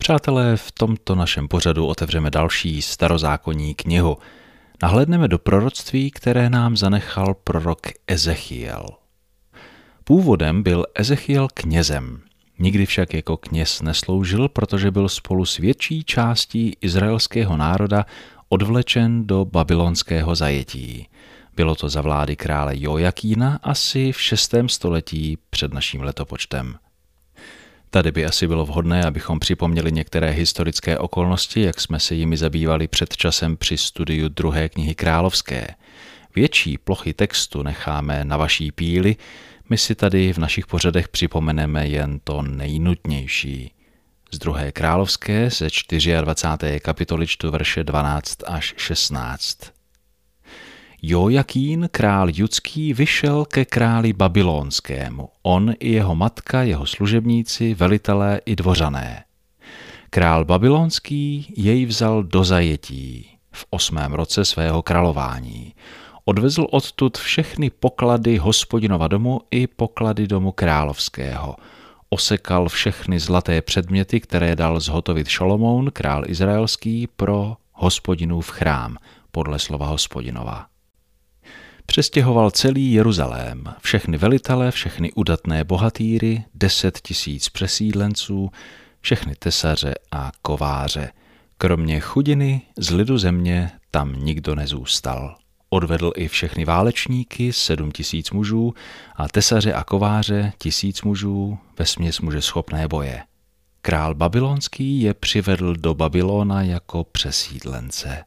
Přátelé, v tomto našem pořadu otevřeme další starozákonní knihu. Nahlédneme do proroctví, které nám zanechal prorok Ezechiel. Původem byl Ezechiel knězem. Nikdy však jako kněz nesloužil, protože byl spolu s větší částí izraelského národa odvlečen do babylonského zajetí. Bylo to za vlády krále Jojakína asi v 6. století před naším letopočtem. Tady by asi bylo vhodné, abychom připomněli některé historické okolnosti, jak jsme se jimi zabývali před časem při studiu 2. knihy královské. Větší plochy textu necháme na vaší píli, my si tady v našich pořadech připomeneme jen to nejnutnější. Z 2. královské ze 24. kapitoly čtu verše 12 až 16. Jojakín, král judský, vyšel ke králi babylonskému, on i jeho matka, jeho služebníci, velitelé i dvořané. Král babylonský jej vzal do zajetí v 8. roce svého králování. Odvezl odtud všechny poklady Hospodinova domu i poklady domu královského. Osekal všechny zlaté předměty, které dal zhotovit Šalomoun, král izraelský, pro Hospodinův chrám, podle slova Hospodinova. Přestěhoval celý Jeruzalém, všechny velitele, všechny udatné bohatýry, 10 000 přesídlenců, všechny tesaře a kováře. Kromě chudiny z lidu země tam nikdo nezůstal. Odvedl i všechny válečníky, 7 000 mužů, a tesaře a kováře, 1000 mužů, vesměs muže schopné boje. Král babylonský je přivedl do Babylona jako přesídlence.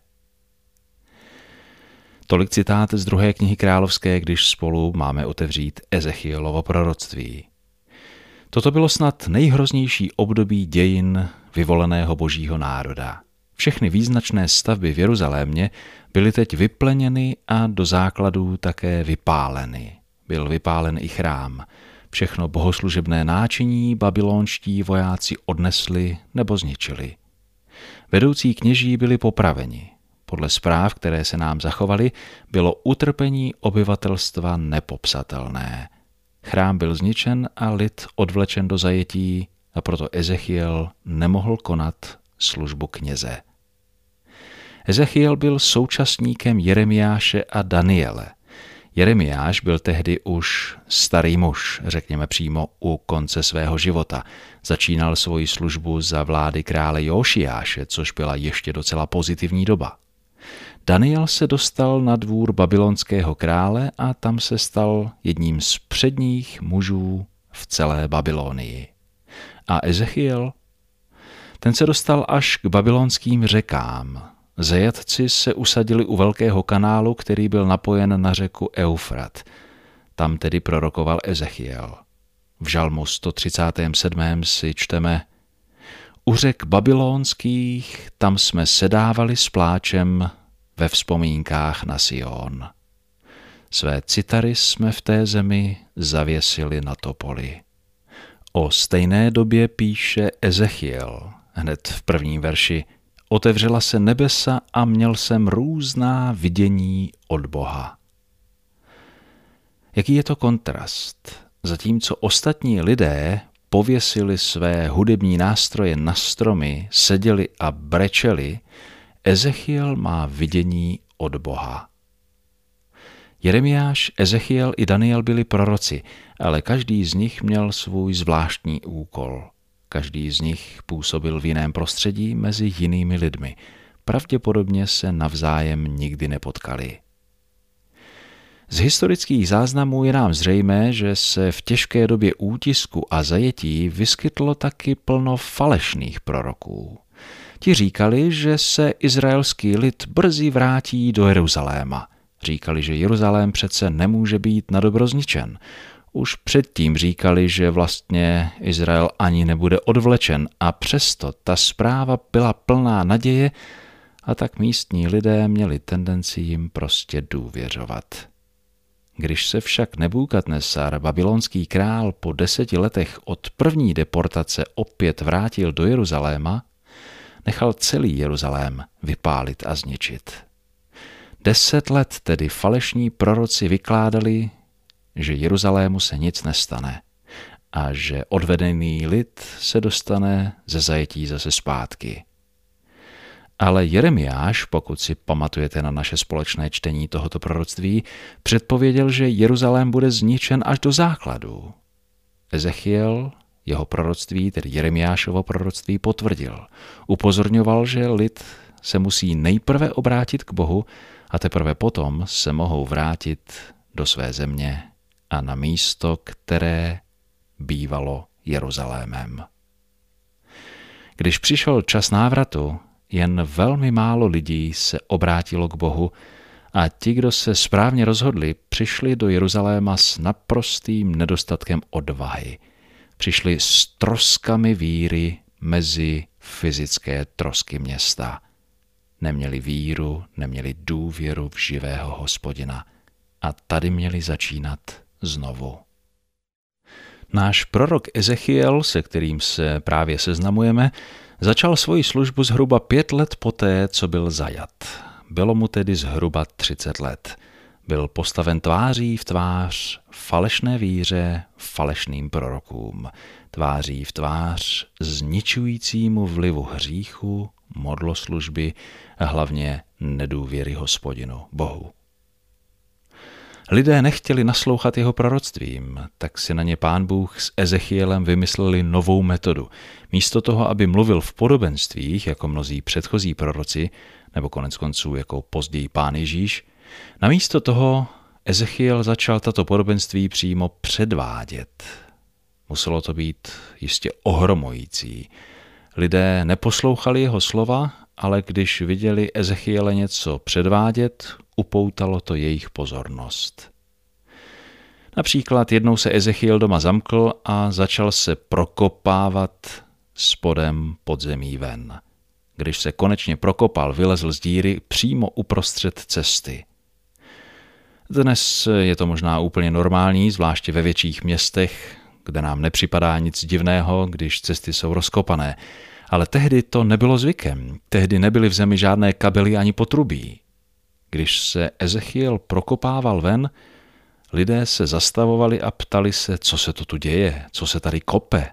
Tolik citát z 2. knihy královské, když spolu máme otevřít Ezechielovo proroctví. Toto bylo snad nejhroznější období dějin vyvoleného božího národa. Všechny význačné stavby v Jeruzalémě byly teď vypleněny a do základů také vypáleny. Byl vypálen i chrám. Všechno bohoslužebné náčiní babylonští vojáci odnesli nebo zničili. Vedoucí kněží byli popraveni. Podle zpráv, které se nám zachovaly, bylo utrpení obyvatelstva nepopsatelné. Chrám byl zničen a lid odvlečen do zajetí, a proto Ezechiel nemohl konat službu kněze. Ezechiel byl současníkem Jeremiáše a Daniele. Jeremiáš byl tehdy už starý muž, řekněme přímo u konce svého života. Začínal svoji službu za vlády krále Jošiáše, což byla ještě docela pozitivní doba. Daniel se dostal na dvůr babylonského krále a tam se stal jedním z předních mužů v celé Babylonii. A Ezechiel? Ten se dostal až k babylonským řekám. Zajatci se usadili u velkého kanálu, který byl napojen na řeku Eufrat. Tam tedy prorokoval Ezechiel. V žalmu 137. si čteme: U řek babylonských tam jsme sedávali s pláčem ve vzpomínkách na Sion. Své citary jsme v té zemi zavěsili na topoli. O stejné době píše Ezechiel, hned v prvním verši: Otevřela se nebesa a měl jsem různá vidění od Boha. Jaký je to kontrast? Zatímco ostatní lidé pověsili své hudební nástroje na stromy, seděli a brečeli, Ezechiel má vidění od Boha. Jeremiáš, Ezechiel i Daniel byli proroci, ale každý z nich měl svůj zvláštní úkol. Každý z nich působil v jiném prostředí mezi jinými lidmi. Pravděpodobně se navzájem nikdy nepotkali. Z historických záznamů je nám zřejmé, že se v těžké době útisku a zajetí vyskytlo taky plno falešných proroků. Ti říkali, že se izraelský lid brzy vrátí do Jeruzaléma. Říkali, že Jeruzalém přece nemůže být nadobro zničen. Už předtím říkali, že vlastně Izrael ani nebude odvlečen, a přesto ta zpráva byla plná naděje, a tak místní lidé měli tendenci jim prostě důvěřovat. Když se však Nebukadnesar, babylonský král, po 10 letech od první deportace opět vrátil do Jeruzaléma, nechal celý Jeruzalém vypálit a zničit. 10 let tedy falešní proroci vykládali, že Jeruzalému se nic nestane. a že odvedený lid se dostane ze zajetí zase zpátky. Ale Jeremiáš, pokud si pamatujete na naše společné čtení tohoto proroctví, předpověděl, že Jeruzalém bude zničen až do základů. Ezechiel jeho proroctví, tedy Jeremiášovo proroctví, potvrdil. Upozorňoval, že lid se musí nejprve obrátit k Bohu a teprve potom se mohou vrátit do své země a na místo, které bývalo Jeruzalémem. Když přišel čas návratu, jen velmi málo lidí se obrátilo k Bohu a ti, kdo se správně rozhodli, přišli do Jeruzaléma s naprostým nedostatkem odvahy. Přišli s troskami víry mezi fyzické trosky města. Neměli víru, neměli důvěru v živého Hospodina. A tady měli začínat znovu. Náš prorok Ezechiel, se kterým se právě seznamujeme, začal svoji službu zhruba 5 let poté, co byl zajat. Bylo mu tedy zhruba 30 let. Byl postaven tváří v tvář falešné víře, falešným prorokům, tváří v tvář zničujícímu vlivu hříchu, modloslužby a hlavně nedůvěry Hospodinu, Bohu. Lidé nechtěli naslouchat jeho proroctvím, tak si na ně Pán Bůh s Ezechielem vymysleli novou metodu. Místo toho, aby mluvil v podobenstvích, jako mnozí předchozí proroci, nebo koneckonců jako později Pán Ježíš, namísto toho Ezechiel začal tato podobenství přímo předvádět. Muselo to být jistě ohromující. Lidé neposlouchali jeho slova, ale když viděli Ezechiele něco předvádět, upoutalo to jejich pozornost. Například jednou se Ezechiel doma zamkl a začal se prokopávat spodem podzemí ven. Když se konečně prokopal, vylezl z díry přímo uprostřed cesty. Dnes je to možná úplně normální, zvláště ve větších městech, kde nám nepřipadá nic divného, když cesty jsou rozkopané. Ale tehdy to nebylo zvykem. Tehdy nebyly v zemi žádné kabely ani potrubí. Když se Ezechiel prokopával ven, lidé se zastavovali a ptali se, co se to tu děje, co se tady kope.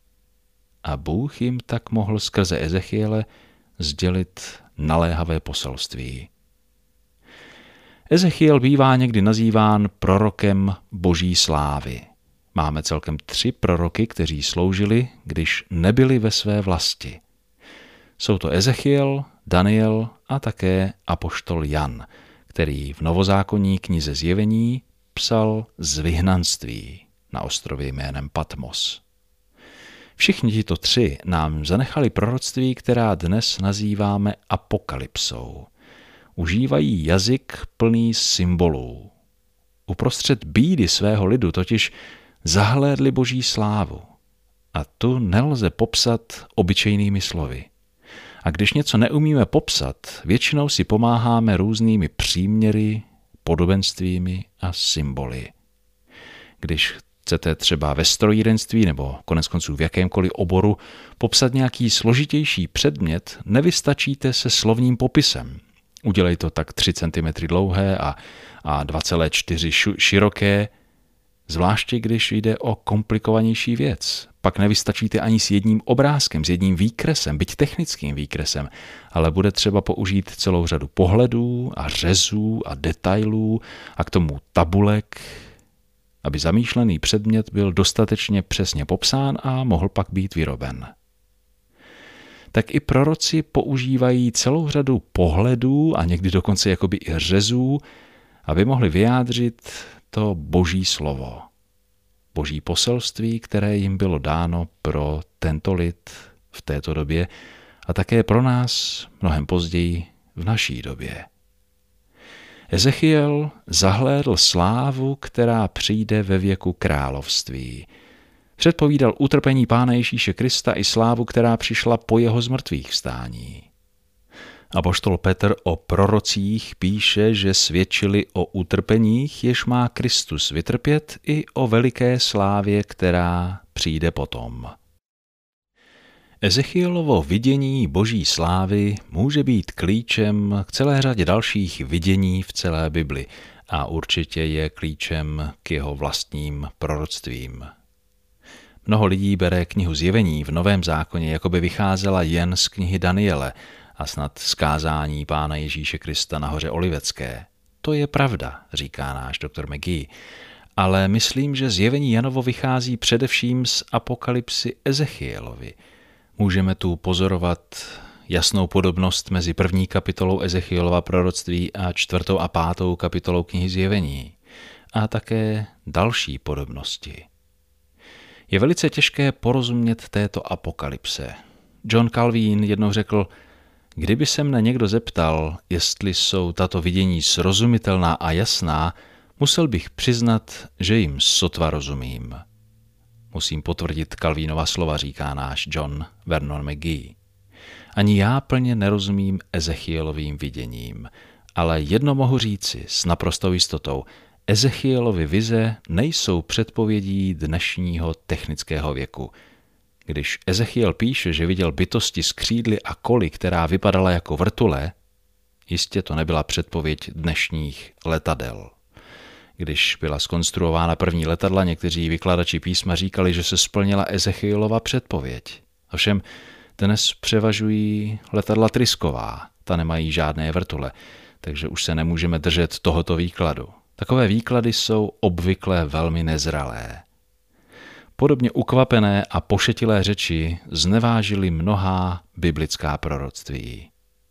A Bůh jim tak mohl skrze Ezechiele sdělit naléhavé poselství. Ezechiel bývá někdy nazýván prorokem Boží slávy. Máme celkem 3 proroky, kteří sloužili, když nebyli ve své vlasti. Jsou to Ezechiel, Daniel a také apoštol Jan, který v novozákonní knize Zjevení psal z vyhnanství na ostrově jménem Patmos. Všichni tito 3 nám zanechali proroctví, která dnes nazýváme apokalypsou. Užívají jazyk plný symbolů. Uprostřed bídy svého lidu totiž zahlédli Boží slávu. A tu nelze popsat obyčejnými slovy. A když něco neumíme popsat, většinou si pomáháme různými příměry, podobenstvími a symboly. Když chcete třeba ve strojírenství nebo koneckonců v jakémkoliv oboru popsat nějaký složitější předmět, nevystačíte se slovním popisem. Udělej to tak 3 cm dlouhé a 2,4 široké, zvláště když jde o komplikovanější věc. Pak nevystačíte ani s jedním obrázkem, s jedním výkresem, byť technickým výkresem, ale bude třeba použít celou řadu pohledů a řezů a detailů a k tomu tabulek, aby zamýšlený předmět byl dostatečně přesně popsán a mohl pak být vyroben. Tak i proroci používají celou řadu pohledů a někdy dokonce jakoby i řezů, aby mohli vyjádřit to Boží slovo. Boží poselství, které jim bylo dáno pro tento lid v této době a také pro nás mnohem později v naší době. Ezechiel zahlédl slávu, která přijde ve věku království. Předpovídal utrpení Pána Ježíše Krista i slávu, která přišla po jeho zmrtvýchvstání. Apoštol Petr o prorocích píše, že svědčili o utrpeních, jež má Kristus vytrpět, i o veliké slávě, která přijde potom. Ezechielovo vidění Boží slávy může být klíčem k celé řadě dalších vidění v celé Bibli a určitě je klíčem k jeho vlastním proroctvím. Mnoho lidí bere knihu Zjevení v Novém zákoně, jako by vycházela jen z knihy Daniele a snad z kázání Pána Ježíše Krista na hoře Olivecké. To je pravda, říká náš doktor McGee, ale myslím, že Zjevení Janovo vychází především z apokalypsy Ezechielovi. Můžeme tu pozorovat jasnou podobnost mezi 1. kapitolou Ezechielova proroctví a 4. a 5. kapitolou knihy Zjevení a také další podobnosti. Je velice těžké porozumět této apokalypse. John Calvin jednou řekl: kdyby se mne někdo zeptal, jestli jsou tato vidění srozumitelná a jasná, musel bych přiznat, že jim sotva rozumím. Musím potvrdit Calvinova slova, říká náš John Vernon McGee. Ani já plně nerozumím Ezechielovým viděním, ale jedno mohu říci s naprostou jistotou: Ezechielovy vize nejsou předpovědí dnešního technického věku. Když Ezechiel píše, že viděl bytosti s křídly a koly, která vypadala jako vrtule, jistě to nebyla předpověď dnešních letadel. Když byla zkonstruována první letadla, někteří vykladači písma říkali, že se splnila Ezechielova předpověď. Ovšem dnes převažují letadla trysková, ta nemají žádné vrtule, takže už se nemůžeme držet tohoto výkladu. Takové výklady jsou obvykle velmi nezralé. Podobně ukvapené a pošetilé řeči znevážily mnohá biblická proroctví.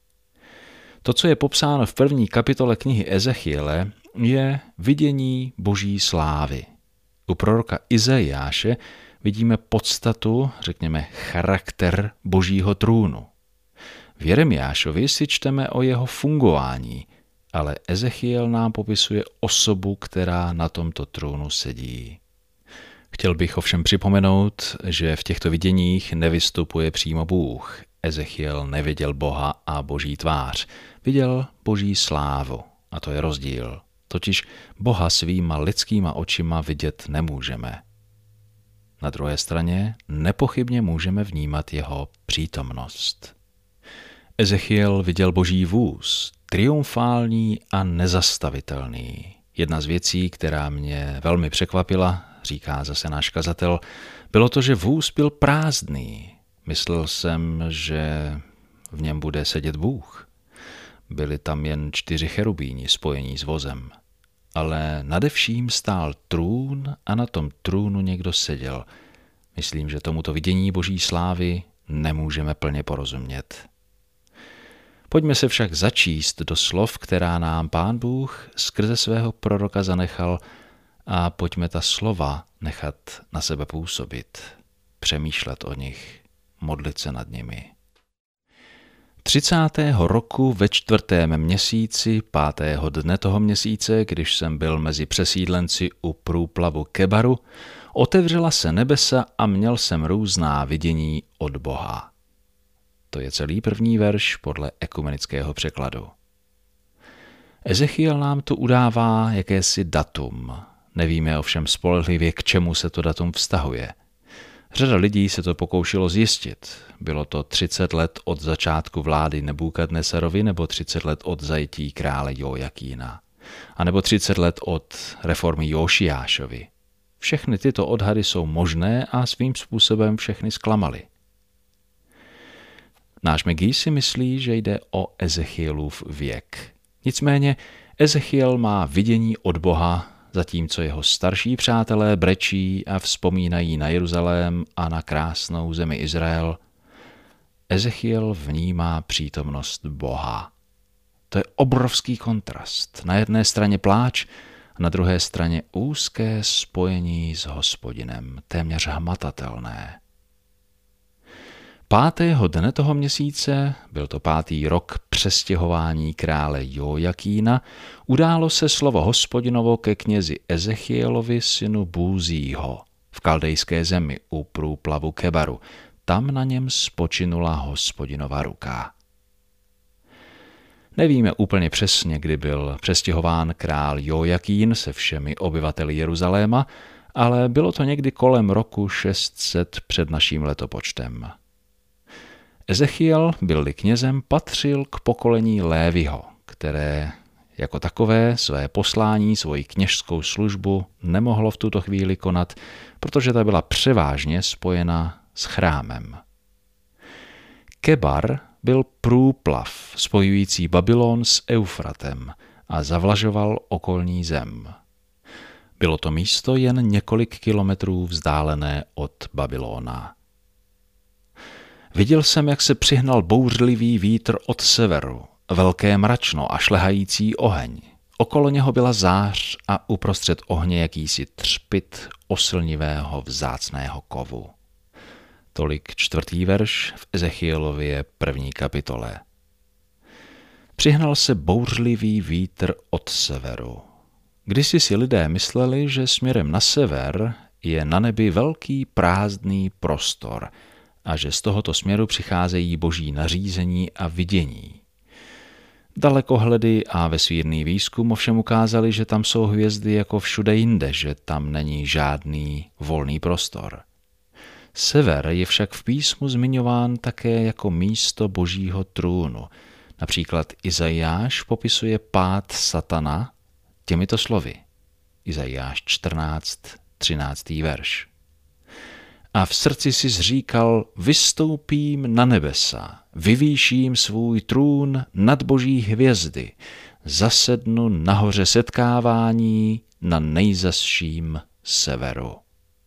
To, co je popsáno v 1. kapitole knihy Ezechiele, je vidění boží slávy. U proroka Izajáše vidíme podstatu, řekněme charakter božího trůnu. V Jeremiášovi si čteme o jeho fungování, ale Ezechiel nám popisuje osobu, která na tomto trůnu sedí. Chtěl bych ovšem připomenout, že v těchto viděních nevystupuje přímo Bůh. Ezechiel neviděl Boha a boží tvář, viděl boží slávu, a to je rozdíl. Totiž Boha svýma lidskýma očima vidět nemůžeme. Na druhé straně nepochybně můžeme vnímat jeho přítomnost. Ezechiel viděl boží vůz, triumfální a nezastavitelný. Jedna z věcí, která mě velmi překvapila, říká zase náš kazatel, bylo to, že vůz byl prázdný. Myslel jsem, že v něm bude sedět Bůh. Byli tam jen 4 cherubíni spojení s vozem. Ale nade vším stál trůn a na tom trůnu někdo seděl. Myslím, že tomuto vidění boží slávy nemůžeme plně porozumět. Pojďme se však začíst do slov, která nám Pán Bůh skrze svého proroka zanechal, a pojďme ta slova nechat na sebe působit, přemýšlet o nich, modlit se nad nimi. 30. roku ve 4. měsíci, 5. dne toho měsíce, když jsem byl mezi přesídlenci u průplavu Kebaru, otevřela se nebesa a měl jsem různá vidění od Boha. To je celý první verš podle ekumenického překladu. Ezechiel nám tu udává jakési datum. Nevíme ovšem spolehlivě, k čemu se to datum vztahuje. Řada lidí se to pokoušelo zjistit. Bylo to 30 let od začátku vlády Nebukadnesarovi nebo 30 let od zajetí krále Jojakína. A nebo 30 let od reformy Jošiášovi. Všechny tyto odhady jsou možné a svým způsobem všechny zklamaly. Náš McGee si myslí, že jde o Ezechielův věk. Nicméně Ezechiel má vidění od Boha, zatímco jeho starší přátelé brečí a vzpomínají na Jeruzalém a na krásnou zemi Izrael. Ezechiel vnímá přítomnost Boha. To je obrovský kontrast. Na jedné straně pláč a na druhé straně úzké spojení s Hospodinem, téměř hmatatelné. 5. dne toho měsíce, byl to 5. rok přestěhování krále Jojakína, událo se slovo Hospodinovo ke knězi Ezechielovi synu Búzího v kaldejské zemi u průplavu Kebaru. Tam na něm spočinula Hospodinova ruka. Nevíme úplně přesně, kdy byl přestěhován král Jojakín se všemi obyvateli Jeruzaléma, ale bylo to někdy kolem roku 600 před naším letopočtem. Ezechiel, byl-li knězem, patřil k pokolení Léviho, které, jako takové své poslání, svoji kněžskou službu nemohlo v tuto chvíli konat, protože ta byla převážně spojena s chrámem. Kebar byl průplav spojující Babylon s Eufratem a zavlažoval okolní zem. Bylo to místo jen několik kilometrů vzdálené od Babylona. Viděl jsem, jak se přihnal bouřlivý vítr od severu, velké mračno a šlehající oheň. Okolo něho byla zář a uprostřed ohně jakýsi třpyt oslnivého vzácného kovu. Tolik 4. verš v Ezechielově 1. kapitole. Přihnal se bouřlivý vítr od severu. Kdysi si lidé mysleli, že směrem na sever je na nebi velký prázdný prostor a že z tohoto směru přicházejí boží nařízení a vidění. Dalekohledy a vesmírný výzkum ovšem ukázali, že tam jsou hvězdy jako všude jinde, že tam není žádný volný prostor. Sever je však v písmu zmiňován také jako místo božího trůnu. Například Izajáš popisuje pád satana těmito slovy. Izajáš 14, 13. verš. A v srdci si zříkal, vystoupím na nebesa, vyvýším svůj trůn nad boží hvězdy, zasednu nahoře setkávání na nejzazším severu.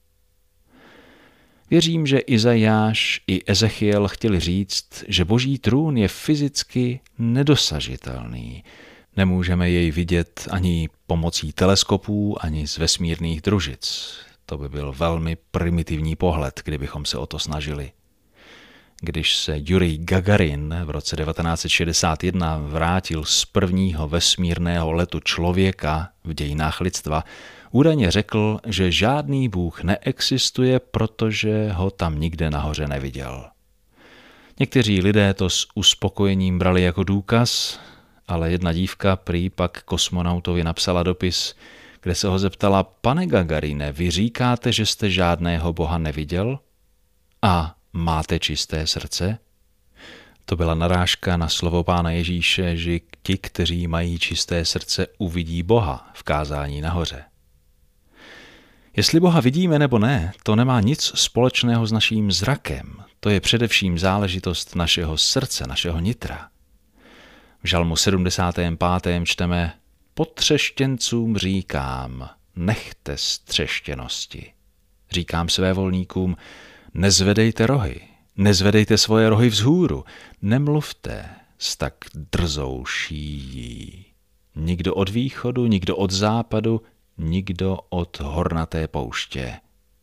Věřím, že Izajáš i Ezechiel chtěli říct, že boží trůn je fyzicky nedosažitelný. Nemůžeme jej vidět ani pomocí teleskopů, ani z vesmírných družic. To by byl velmi primitivní pohled, kdybychom se o to snažili. Když se Jurij Gagarin v roce 1961 vrátil z prvního vesmírného letu člověka v dějinách lidstva, údajně řekl, že žádný bůh neexistuje, protože ho tam nikde nahoře neviděl. Někteří lidé to s uspokojením brali jako důkaz, ale jedna dívka prý pak kosmonautovi napsala dopis, kde se ho zeptala: Pane Gagarine, vy říkáte, že jste žádného boha neviděl? A máte čisté srdce? To byla narážka na slovo Pána Ježíše, že ti, kteří mají čisté srdce, uvidí Boha v kázání nahoře. Jestli Boha vidíme nebo ne, to nemá nic společného s naším zrakem. To je především záležitost našeho srdce, našeho nitra. V žalmu 75. čteme: Potřeštěncům říkám, nechte střeštěnosti. Říkám svévolníkům, nezvedejte rohy, nezvedejte svoje rohy vzhůru, nemluvte s tak drzou šíjí. Nikdo od východu, nikdo od západu, nikdo od hornaté pouště.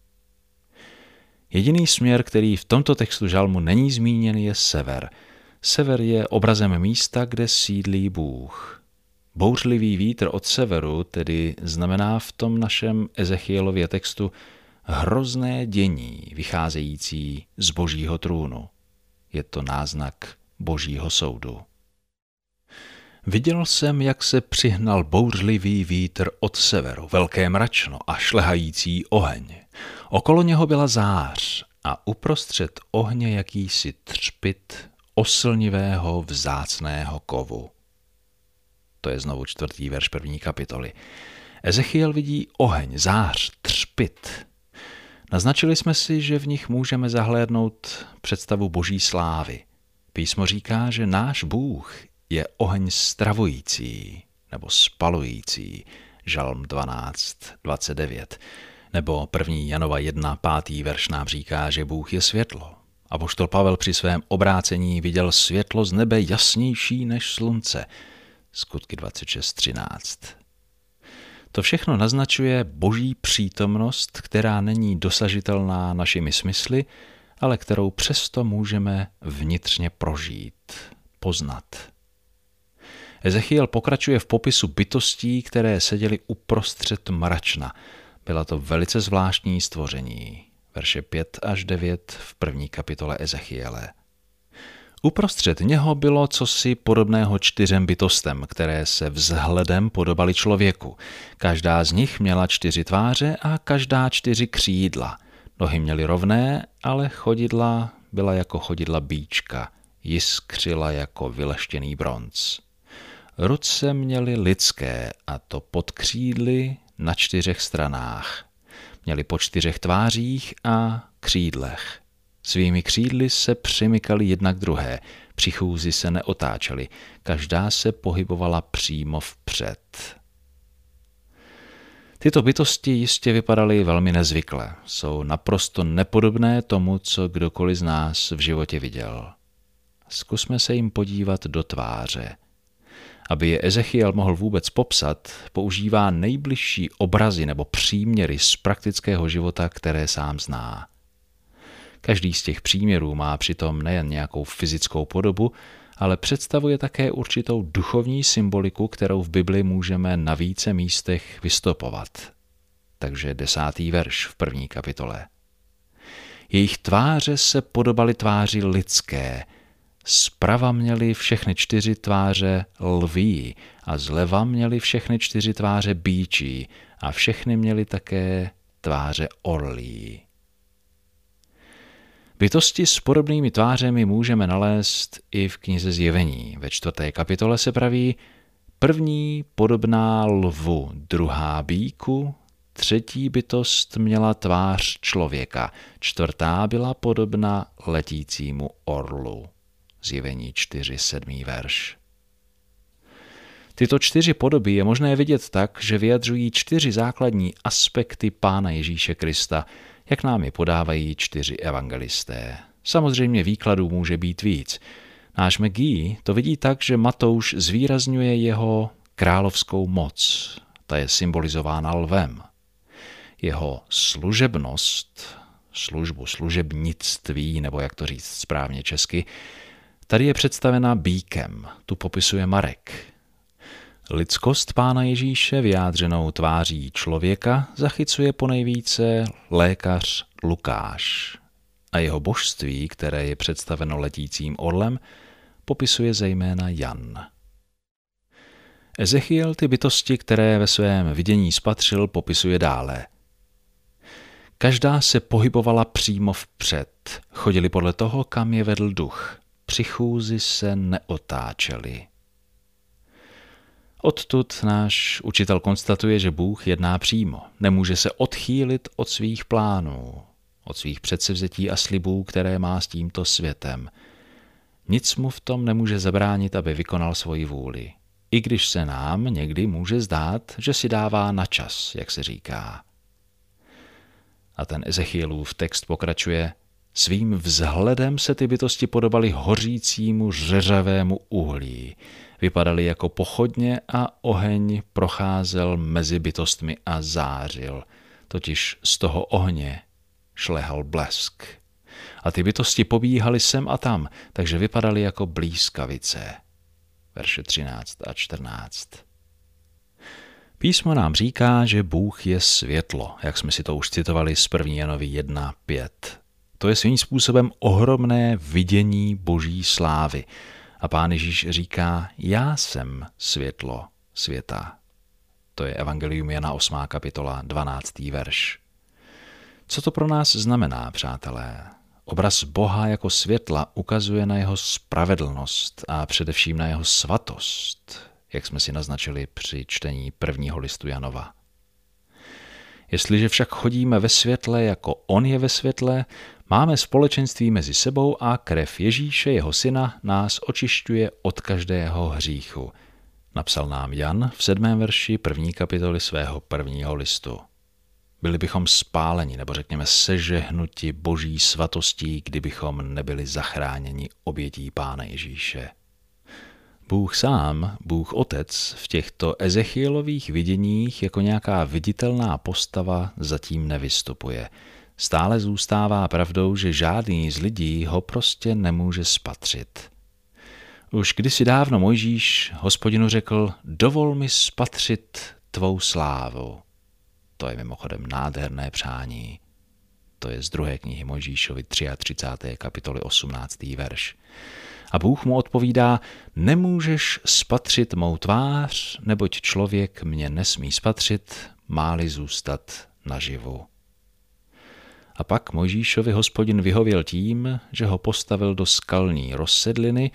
Jediný směr, který v tomto textu žalmu není zmíněn, je sever. Sever je obrazem místa, kde sídlí Bůh. Bouřlivý vítr od severu tedy znamená v tom našem Ezechielově textu hrozné dění vycházející z božího trůnu. Je to náznak božího soudu. Viděl jsem, jak se přihnal bouřlivý vítr od severu, velké mračno a šlehající oheň. Okolo něho byla zář a uprostřed ohně jakýsi třpyt oslnivého vzácného kovu. To je znovu 4. verš 1. kapitoly. Ezechiel vidí oheň, zář, třpyt. Naznačili jsme si, že v nich můžeme zahlédnout představu boží slávy. Písmo říká, že náš Bůh je oheň stravující nebo spalující, žalm 12, 29. Nebo 1. Janova 1, 5. verš nám říká, že Bůh je světlo. Apoštol Pavel při svém obrácení viděl světlo z nebe jasnější než slunce. Skutky 26.13. To všechno naznačuje boží přítomnost, která není dosažitelná našimi smysly, ale kterou přesto můžeme vnitřně prožít, poznat. Ezechiel pokračuje v popisu bytostí, které seděly uprostřed mračna. Byla to velice zvláštní stvoření. Verše 5 až 9 v 1. kapitole Ezechiele. Uprostřed něho bylo cosi podobného 4 bytostem, které se vzhledem podobaly člověku. Každá z nich měla 4 tváře a každá 4 křídla. Nohy měly rovné, ale chodidla byla jako chodidla býčka, jiskřila jako vyleštěný bronz. Ruce měly lidské, a to pod křídly na 4 stranách. Měli po 4 tvářích a křídlech. Svými křídly se přimykali jedna k druhé, při chůzi se neotáčeli, každá se pohybovala přímo vpřed. Tyto bytosti jistě vypadaly velmi nezvykle, jsou naprosto nepodobné tomu, co kdokoliv z nás v životě viděl. Zkusme se jim podívat do tváře. Aby je Ezechiel mohl vůbec popsat, používá nejbližší obrazy nebo příměry z praktického života, které sám zná. Každý z těch příměrů má přitom nejen nějakou fyzickou podobu, ale představuje také určitou duchovní symboliku, kterou v Bibli můžeme na více místech vystopovat. Takže 10. verš v 1. kapitole. Jejich tváře se podobaly tváři lidské. Zprava měli všechny 4 tváře lví a zleva měli všechny 4 tváře býčí a všechny měli také tváře orlí. Bytosti s podobnými tvářemi můžeme nalézt i v knize Zjevení. Ve 4. kapitole se praví: první podobná lvu, druhá býku, třetí bytost měla tvář člověka, čtvrtá byla podobna letícímu orlu. Zjevení 4, 7. verš. Tyto 4 podoby je možné vidět tak, že vyjadřují 4 základní aspekty Pána Ježíše Krista, jak nám je podávají 4 evangelisté. Samozřejmě výkladů může být víc. Náš McGee to vidí tak, že Matouš zvýrazňuje jeho královskou moc. Ta je symbolizována lvem. Jeho služebnost, služebnictví, nebo jak to říct správně česky, tady je představena býkem, tu popisuje Marek. Lidskost Pána Ježíše, vyjádřenou tváří člověka, zachycuje ponejvíce lékař Lukáš. A jeho božství, které je představeno letícím orlem, popisuje zejména Jan. Ezechiel ty bytosti, které ve svém vidění spatřil, popisuje dále. Každá se pohybovala přímo vpřed, chodili podle toho, kam je vedl duch. Při chůzi se neotáčeli. Odtud náš učitel konstatuje, že Bůh jedná přímo. Nemůže se odchýlit od svých plánů, od svých předsevzetí a slibů, které má s tímto světem. Nic mu v tom nemůže zabránit, aby vykonal svoji vůli. I když se nám někdy může zdát, že si dává na čas, jak se říká. A ten Ezechielův text pokračuje: svým vzhledem se ty bytosti podobaly hořícímu řeřavému uhlí. Vypadaly jako pochodně a oheň procházel mezi bytostmi a zářil. Totiž z toho ohně šlehal blesk. A ty bytosti pobíhaly sem a tam, takže vypadaly jako blýskavice. Verše 13 a 14. Písmo nám říká, že Bůh je světlo, jak jsme si to už citovali z 1. Janovi 1:5. To je svým způsobem ohromné vidění Boží slávy. A Pán Ježíš říká: já jsem světlo světa. To je Evangelium Jana 8. kapitola 12. verš. Co to pro nás znamená, přátelé? Obraz Boha jako světla ukazuje na jeho spravedlnost a především na jeho svatost, jak jsme si naznačili při čtení 1. listu Janova. Jestliže však chodíme ve světle, jako on je ve světle, máme společenství mezi sebou a krev Ježíše, jeho syna, nás očišťuje od každého hříchu. Napsal nám Jan v 7. verši 1. kapitoly svého 1. listu. Byli bychom spáleni, nebo řekněme sežehnuti Boží svatostí, kdybychom nebyli zachráněni obětí Pána Ježíše. Bůh sám, Bůh Otec, v těchto Ezechielových viděních jako nějaká viditelná postava zatím nevystupuje. Stále zůstává pravdou, že žádný z lidí ho prostě nemůže spatřit. Už kdysi dávno Mojžíš Hospodinu řekl: dovol mi spatřit tvou slávu. To je mimochodem nádherné přání. To je z 2. knihy Mojžíšovi 33. kapitoly 18. verš. A Bůh mu odpovídá: nemůžeš spatřit mou tvář, neboť člověk mě nesmí spatřit, má-li zůstat naživu. A pak Mojžíšovi Hospodin vyhověl tím, že ho postavil do skalní rozsedliny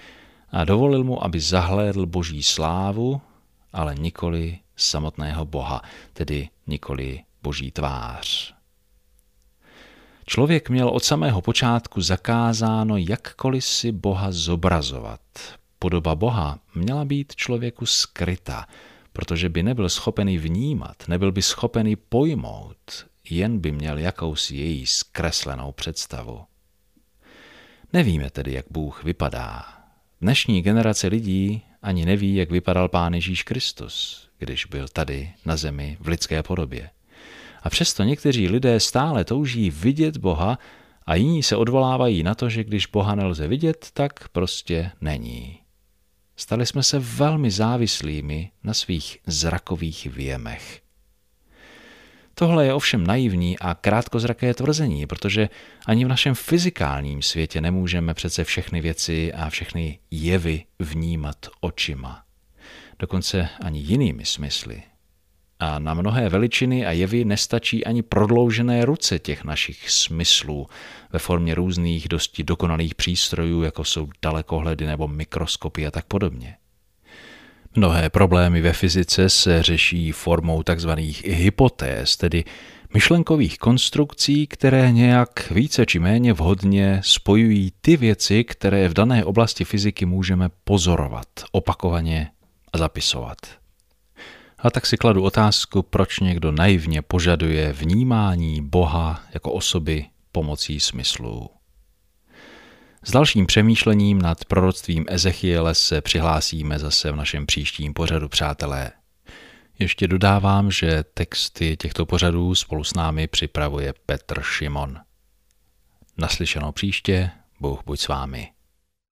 a dovolil mu, aby zahlédl boží slávu, ale nikoli samotného Boha, tedy nikoli boží tvář. Člověk měl od samého počátku zakázáno jakkoliv si Boha zobrazovat. Podoba Boha měla být člověku skryta, protože by nebyl schopen ji vnímat, nebyl by schopen ji pojmout, jen by měl jakousi její zkreslenou představu. Nevíme tedy, jak Bůh vypadá. Dnešní generace lidí ani neví, jak vypadal Pán Ježíš Kristus, když byl tady na zemi v lidské podobě. A přesto někteří lidé stále touží vidět Boha a jiní se odvolávají na to, že když Boha nelze vidět, tak prostě není. Stali jsme se velmi závislými na svých zrakových věmech. Tohle je ovšem naivní a krátkozraké tvrzení, protože ani v našem fyzikálním světě nemůžeme přece všechny věci a všechny jevy vnímat očima. Dokonce ani jinými smysly. A na mnohé veličiny a jevy nestačí ani prodloužené ruce těch našich smyslů ve formě různých dosti dokonalých přístrojů, jako jsou dalekohledy nebo mikroskopy a tak podobně. Mnohé problémy ve fyzice se řeší formou takzvaných hypotéz, tedy myšlenkových konstrukcí, které nějak více či méně vhodně spojují ty věci, které v dané oblasti fyziky můžeme pozorovat, opakovaně a zapisovat. A tak si kladu otázku, proč někdo naivně požaduje vnímání Boha jako osoby pomocí smyslů. S dalším přemýšlením nad proroctvím Ezechiele se přihlásíme zase v našem příštím pořadu, přátelé. Ještě dodávám, že texty těchto pořadů spolu s námi připravuje Petr Šimon. Naslyšenou příště, Bůh buď s vámi.